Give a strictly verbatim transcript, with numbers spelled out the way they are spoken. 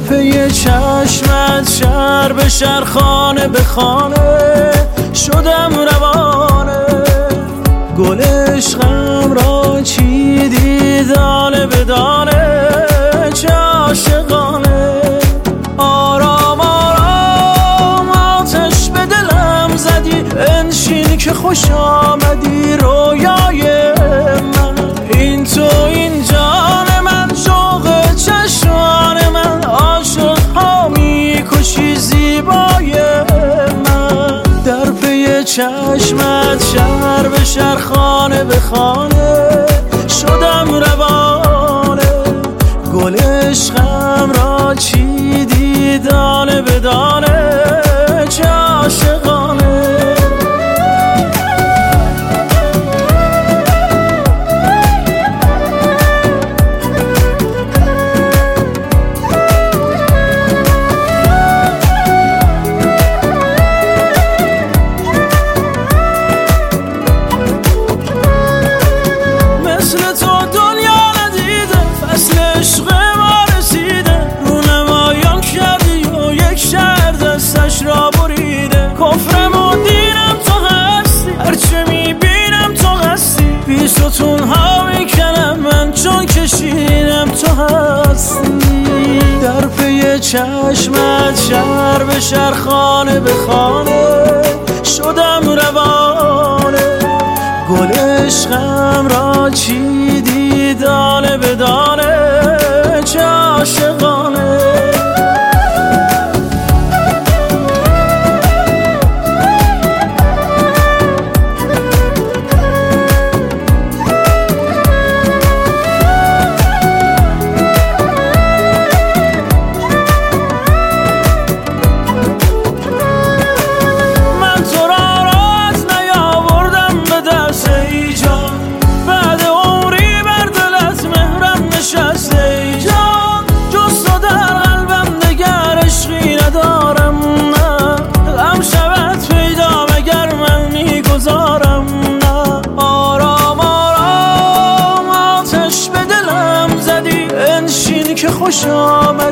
پی چشمت شهر به شهر خانه به خانه شدم روانه. گل عشقم را چیدی دانه به دانه چه عاشقانه. آرام آرام آتش به دلم زدی انشین که خوش آمدی رویای من. این تو این جان من شوق چشمان من عاشق ها میکشی زیبای من. در پی چشمت شهر به شهر خانه به خانه شدم روانه. گل عشقم را چیدی دانه به دانه چه عاشقانه. ستون ها میکنم من چون کشیدم تو هستی. در پی چشمت شهر به شهر خانه به خانه شدم روانه. گل عشقم را چیدی دانه به دانه چه عاشقانه. خوش آمد